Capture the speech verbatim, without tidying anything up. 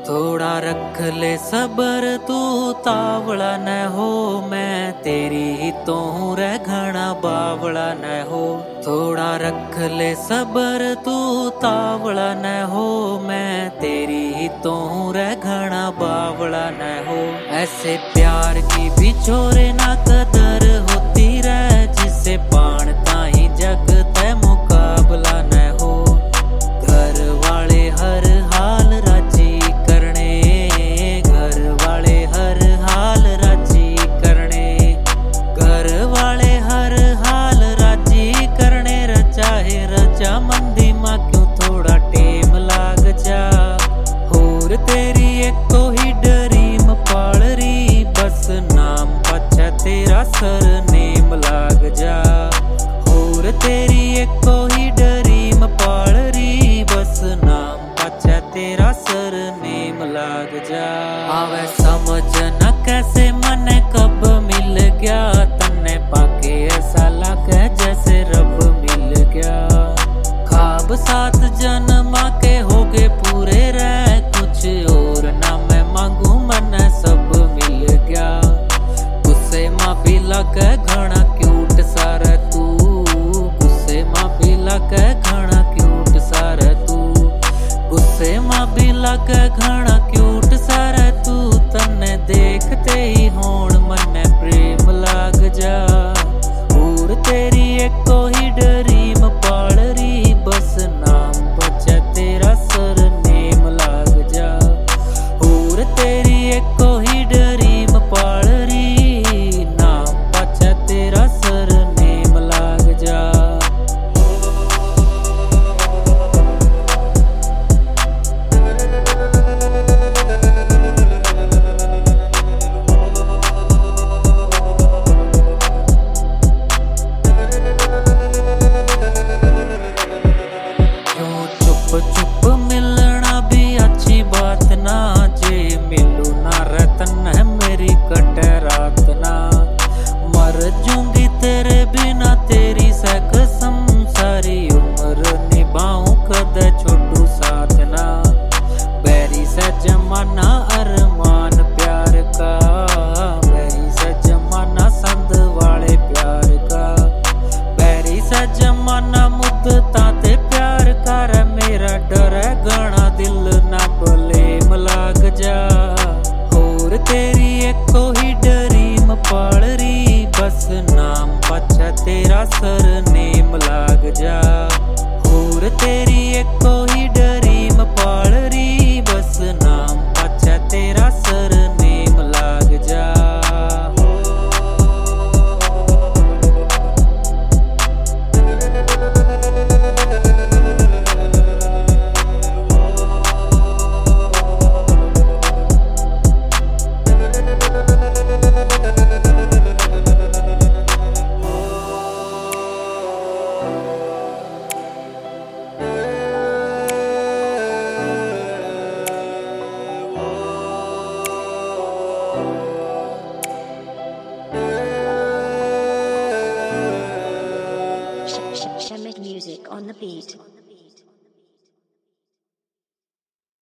थोड़ा रख ले सबर तू तावड़ा न हो, मैं तेरी ही तो हूँ रे घना बावड़ा न हो। थोड़ा रख ले सबर तू तावड़ा न हो, मैं तेरी ही तो हूँ रे घना बावड़ा न हो। ऐसे प्यार की भी छोरे ना कदर होती रे, जिसे पाणता ही जग तय मुकाबला न हो। घर वाले हर हाल राजी करने, घर वाले हर हाल राजी करने, घर वाले हर हाल राजी करने। रचाहे रचा मंदी माँ क्यों थोड़ा टेम लाग जा, होर तेरी एक तो ही डरीम पाल री, बस नाम पछा तेरा सर नेम लाग जा। होर तेरी एक तो ही डरीम पाल री, बस नाम पछा तेरा सर नेम लाग जा। आवे समझ न कैसे मन कब मिल गया, तन्ने पाके ऐसा लागे जैसे रब मिल गया। ख्वाब सात जन्मा के हो गए पूरे रह, कुछ और ना मैं मांगू मन सब मिल गया। गुस्से माँ भी लगे घना क्यूट सारा तू, गुस्से माँ भी लगे घना क्यूट सारा तू, गुस्से माँ भी लगे घना क्यूट सारा तू। तन्ने देखते ही हो